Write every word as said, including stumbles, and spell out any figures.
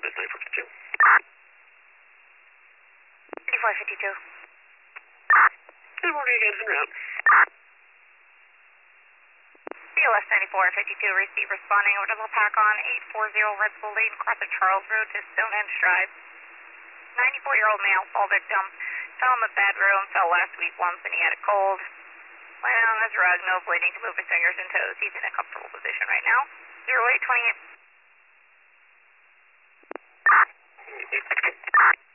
this nine four two. eighty-four fifty-two. Good morning again, en route. B L S ninety-four fifty-two, receive responding over to the pack on eight forty Red Bull Lane, crossing Charles Road to Stonehenge Drive. ninety-four-year-old male, fall victim, fell in the bedroom, fell last week once and he had a cold. Laying on his rug, no bleeding to move his fingers and toes. He's in a comfortable position right now. zero eight twenty-eight.